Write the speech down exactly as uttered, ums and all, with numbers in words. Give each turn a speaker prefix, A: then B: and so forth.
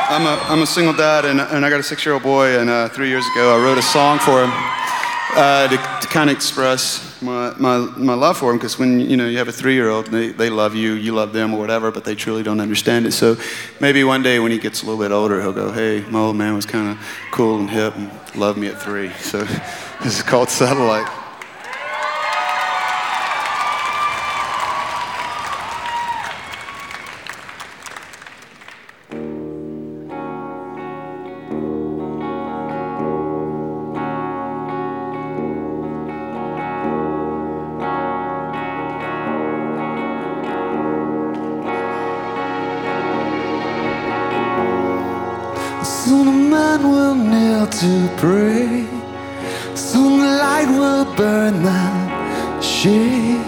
A: I'm a, I'm a single dad, and, and I got a six-year-old boy, and uh, three years ago I wrote a song for him uh, to, to kind of express my, my, my love for him, because when you know you have a three-year-old, they, they love you, you love them or whatever, but they truly don't understand it. So maybe one day when he gets a little bit older, he'll go, hey, my old man was kind of cool and hip and loved me at three. So this is called Satellite.
B: Soon a man will kneel to pray. Soon the light will burn the shade.